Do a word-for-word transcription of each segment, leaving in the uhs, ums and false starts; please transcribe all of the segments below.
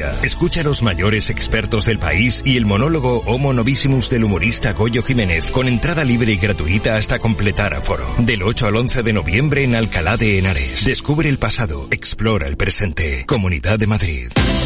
día. Escucha a los mayores expertos del país y el monólogo Homo Novissimus del humorista Goyo Jiménez con entrada libre y gratuita hasta completar aforo. Del ocho al once de noviembre en Alcalá de Henares. Descubre el pasado, explora el presente. Comunidad de Madrid.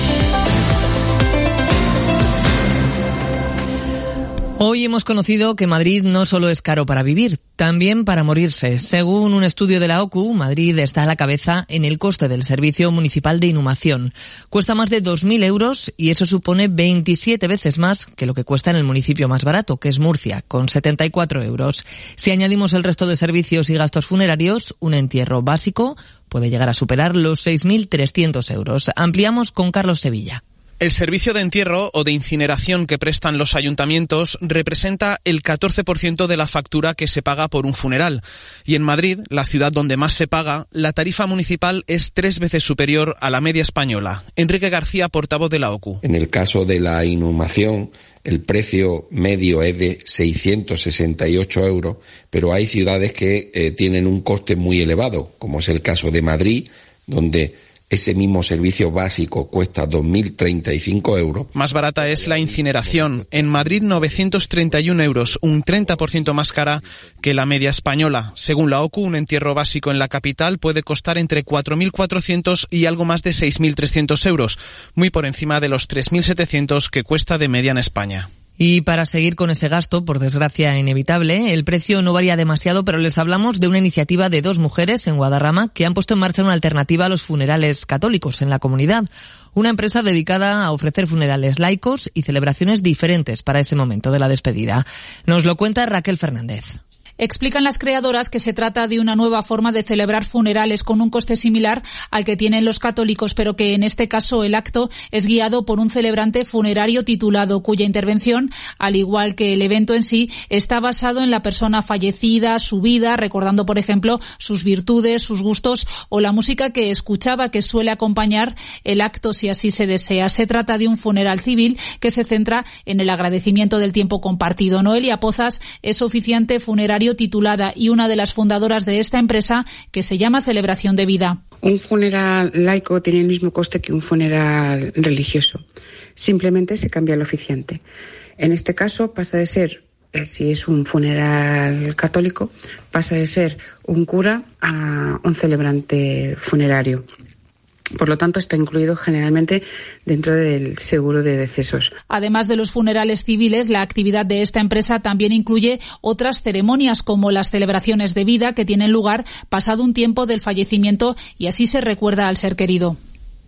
Hoy hemos conocido que Madrid no solo es caro para vivir, también para morirse. Según un estudio de la O C U, Madrid está a la cabeza en el coste del Servicio Municipal de Inhumación. Cuesta más de dos mil euros y eso supone veintisiete veces más que lo que cuesta en el municipio más barato, que es Murcia, con setenta y cuatro euros. Si añadimos el resto de servicios y gastos funerarios, un entierro básico puede llegar a superar los seis mil trescientos euros. Ampliamos con Carlos Sevilla. El servicio de entierro o de incineración que prestan los ayuntamientos representa el catorce por ciento de la factura que se paga por un funeral. Y en Madrid, la ciudad donde más se paga, la tarifa municipal es tres veces superior a la media española. Enrique García, portavoz de la O C U. En el caso de la inhumación, el precio medio es de seiscientos sesenta y ocho euros, pero hay ciudades que eh, tienen un coste muy elevado, como es el caso de Madrid, donde ese mismo servicio básico cuesta dos mil treinta y cinco euros. Más barata es la incineración. En Madrid, novecientos treinta y un euros, un treinta por ciento más cara que la media española. Según la O C U, un entierro básico en la capital puede costar entre cuatro mil cuatrocientos y algo más de seis mil trescientos euros, muy por encima de los tres mil setecientos que cuesta de media en España. Y para seguir con ese gasto, por desgracia inevitable, el precio no varía demasiado, pero les hablamos de una iniciativa de dos mujeres en Guadarrama que han puesto en marcha una alternativa a los funerales católicos en la comunidad. Una empresa dedicada a ofrecer funerales laicos y celebraciones diferentes para ese momento de la despedida. Nos lo cuenta Raquel Fernández. Explican las creadoras que se trata de una nueva forma de celebrar funerales con un coste similar al que tienen los católicos, pero que en este caso el acto es guiado por un celebrante funerario titulado, cuya intervención, al igual que el evento en sí, está basado en la persona fallecida, su vida, recordando, por ejemplo, sus virtudes, sus gustos o la música que escuchaba, que suele acompañar el acto si así se desea. Se trata de un funeral civil que se centra en el agradecimiento del tiempo compartido. Noelia Pozas es oficiante funerario titulada y una de las fundadoras de esta empresa que se llama Celebración de Vida. Un funeral laico tiene el mismo coste que un funeral religioso. Simplemente se cambia el oficiante. En este caso pasa de ser, si es un funeral católico, pasa de ser un cura a un celebrante funerario. Por lo tanto, está incluido generalmente dentro del seguro de decesos. Además de los funerales civiles, la actividad de esta empresa también incluye otras ceremonias como las celebraciones de vida que tienen lugar pasado un tiempo del fallecimiento y así se recuerda al ser querido.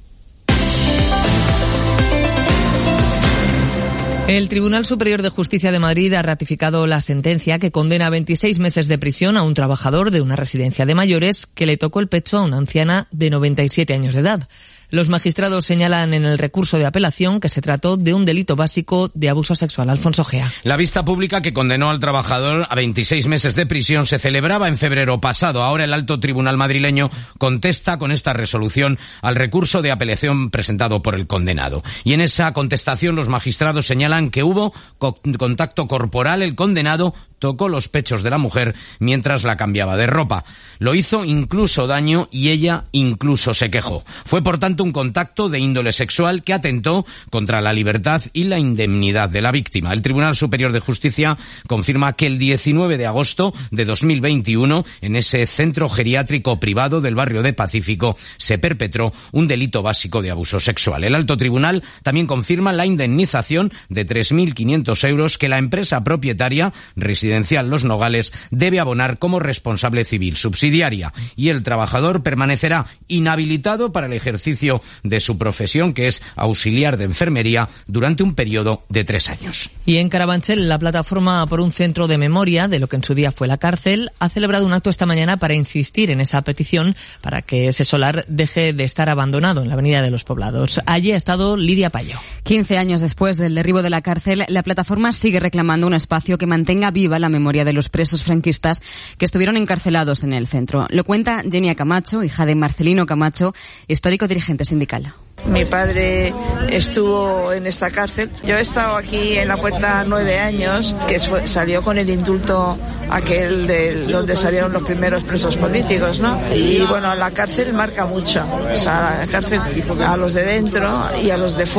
El Tribunal Superior de Justicia de Madrid ha ratificado la sentencia que condena a veintiséis meses de prisión a un trabajador de una residencia de mayores que le tocó el pecho a una anciana de noventa y siete años de edad. Los magistrados señalan en el recurso de apelación que se trató de un delito básico de abuso sexual. Alfonso Gea. La vista pública que condenó al trabajador a veintiséis meses de prisión se celebraba en febrero pasado. Ahora el alto tribunal madrileño contesta con esta resolución al recurso de apelación presentado por el condenado. Y en esa contestación los magistrados señalan que hubo co- contacto corporal. El condenado tocó los pechos de la mujer mientras la cambiaba de ropa. Lo hizo incluso daño y ella incluso se quejó. Fue por tanto un contacto de índole sexual que atentó contra la libertad y la indemnidad de la víctima. El Tribunal Superior de Justicia confirma que el diecinueve de agosto de dos mil veintiuno, en ese centro geriátrico privado del barrio de Pacífico, se perpetró un delito básico de abuso sexual. El alto tribunal también confirma la indemnización de tres mil quinientos euros que la empresa propietaria, Residencial Los Nogales, debe abonar como responsable civil subsidiaria, y el trabajador permanecerá inhabilitado para el ejercicio de su profesión, que es auxiliar de enfermería, durante un periodo de tres años. Y en Carabanchel, la plataforma por un centro de memoria de lo que en su día fue la cárcel ha celebrado un acto esta mañana para insistir en esa petición para que ese solar deje de estar abandonado en la Avenida de los Poblados. Allí ha estado Lidia Payo. quince años después del derribo de la cárcel, la plataforma sigue reclamando un espacio que mantenga viva la memoria de los presos franquistas que estuvieron encarcelados en el centro. Lo cuenta Genia Camacho, hija de Marcelino Camacho, histórico dirigente sindical. Mi padre estuvo en esta cárcel. Yo he estado aquí en la puerta nueve años, que fue, salió con el indulto aquel de donde salieron los primeros presos políticos, ¿no? Y bueno, la cárcel marca mucho. O sea, la cárcel a los de dentro y a los de fuera.